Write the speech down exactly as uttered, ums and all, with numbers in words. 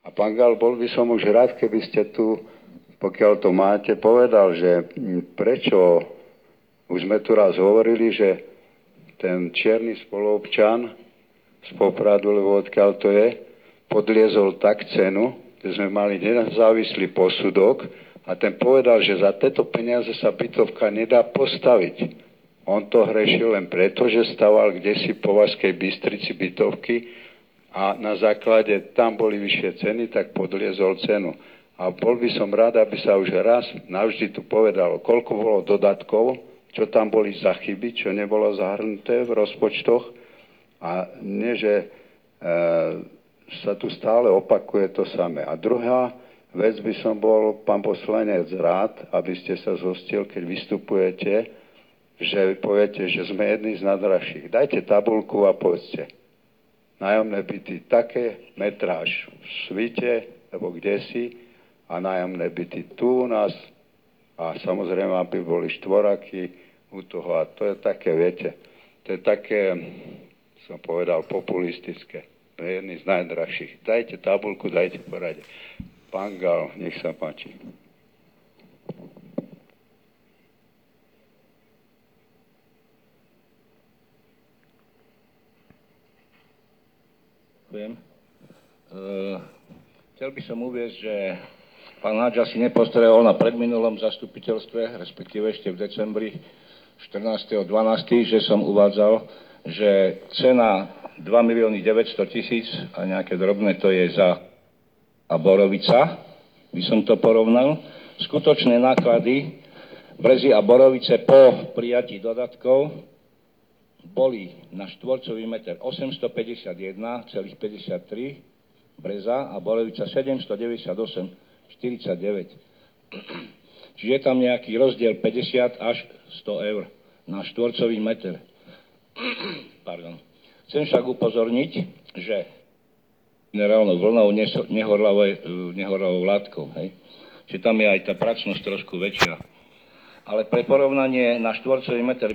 A pán Gal, bol by som už rád, keby ste tu, pokiaľ to máte, povedal, že prečo, už sme tu raz hovorili, že ten čierny spoluobčan z Popradu, lebo odkiaľ to je, podliezol tak cenu, že sme mali nezávislý posudok a ten povedal, že za tieto peniaze sa bytovka nedá postaviť. On to hrešil len preto, že staval kdesi po Vaskej Bystrici bytovky a na základe tam boli vyššie ceny, tak podliezol cenu. A bol by som rád, aby sa už raz navždy tu povedalo, koľko bolo dodatkov, čo tam boli za chyby, čo nebolo zahrnuté v rozpočtoch a nie, že e, sa tu stále opakuje to samé. A druhá vec by som bol, pán poslanec, rád, aby ste sa zhostil, keď vystupujete, že poviete, že sme jedni z najdražších. Dajte tabuľku a povedzte. Nájomné byty také, metráž v Svite, alebo kdesi, a nájomné byty tu u nás, a samozrejme, aby boli štvoraky u toho. A to je také, viete, to je také, som povedal, populistické. Jedný z najdražších. Dajte tabuľku, dajte porade. Pán Gal, nech sa páči. Ďakujem. Uh, chcel by som uviesť, že pán Náč asi nepostrehol na predminulom zastupiteľstve, respektíve ešte v decembri štrnásteho dvanásteho že som uvádzal, že cena dva milióny deväťsto tisíc a nejaké drobné to je za a Borovica, by som to porovnal. Skutočné náklady Brezy a Borovice po prijatí dodatkov boli na štvorcový meter osemstopäťdesiatjeden celá päťdesiattri Breza a Borovica sedemstodeväťdesiatosem celá štyridsaťdeväť. Čiže je tam nejaký rozdiel päťdesiat až sto eur na štvorcový meter. Pardon. Chcem však upozorniť, že minerálnou vlnou, nehorlavou látkou, hej. Čiže tam je aj tá pracnosť trošku väčšia. Ale pre porovnanie na štvorcový meter